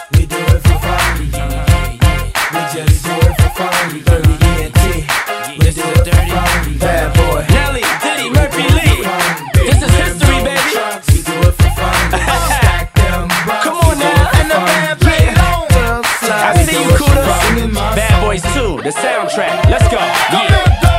We do it for fun. We just do it for fun. Dirty ENT. We do it for fun. Bad boy. Nelly, Diddy, Murphy, Lee. This is history, baby. We do it for fun. Stack them rocks. Come on now, and the band play it on. I see you, Kudos. Bad Boys 2, the soundtrack. Let's go. Yeah.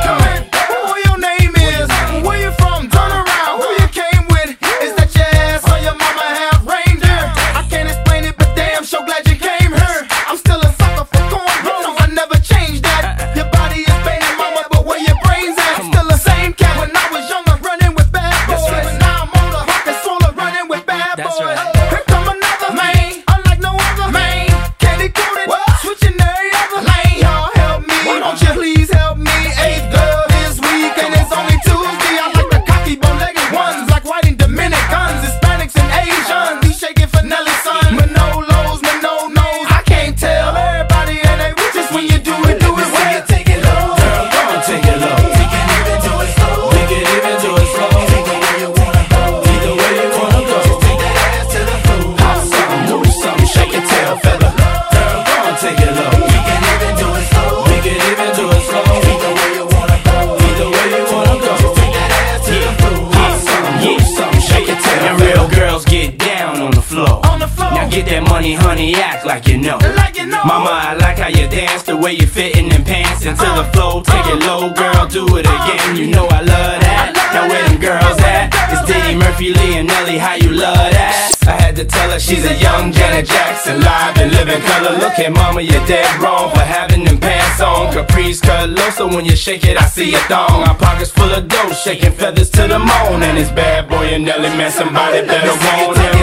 Get that money, honey, act like you know. Mama, I like how you dance, the way you fit in them pants into the flow. Take it low, girl, do it again. You know I love that. Now where them girls at? It's Diddy, Murphy, Lee, and Nelly. How you love that? I had to tell her she's a young Janet Jackson, live and living color. Look at mama, you're dead wrong for having them pants on. Caprice cut low, so when you shake it, I see a thong. Our pockets full of dough, shaking feathers to the moon. And it's Bad Boy and Nelly, man, somebody better want him.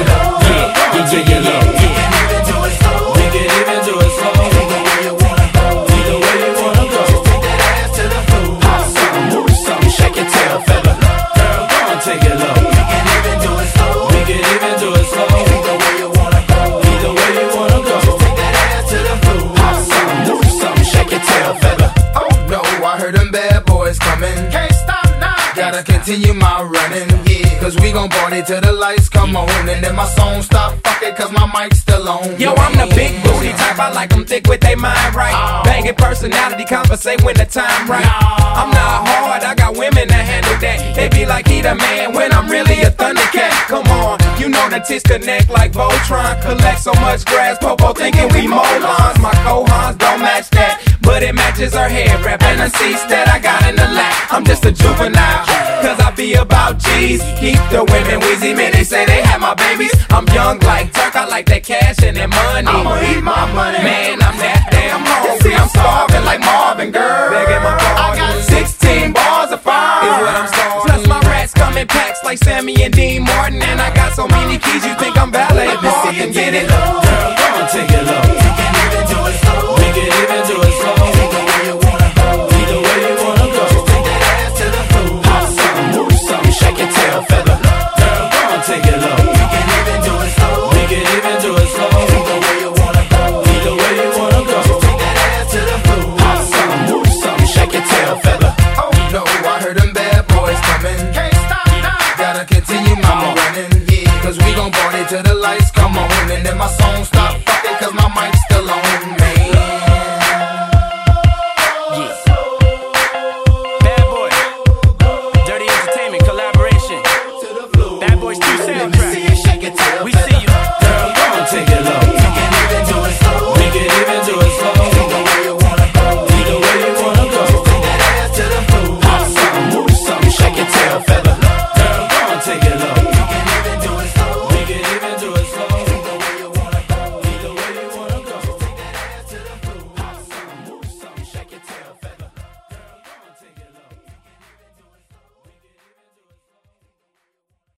Yeah. We can even do it slow. We can even do it slow. Take the way you wanna go. Either way you wanna go. Just take that ass to the floor. Hop something, move something, shake your tail feather. Girl, go and take it low. We can even do it slow. We can even do it slow. Take the way you wanna go. Either way you wanna go. Just take that ass to the floor. Hop something, move something, shake your tail feather. Oh no, I heard them bad boys coming. Can't stop now. Gotta continue my running, yeah. Cause we gon' party till the lights come on. And then my song stop, fuck it, cause my mic's still on. Yo, I'm the big booty type, I like them thick with they mind right. Banging personality, conversate when the time right. I'm not hard, I got women that handle that. They be like, he the man when I'm really a thundercat. Come on, you know the tits connect like Voltron. Collect so much grass, Popo thinking we molons. My cohons don't match that, but it matches her hair wrap and the seats that I got in the lap. I'm just a juvenile, cause I be about G's. Keep the women wheezy, man, they say they have my babies. I'm young like Turk, I like that cash and that money. I'ma eat my money. Man, I'm that damn hungry. I'm starving like Marvin, girl. Begging my pardon. I got 16 bars of fire, is what I'm starting. Plus my rats come in packs like Sammy and Dean Martin. And I got so many keys, you think I'm valet parking. Get it low.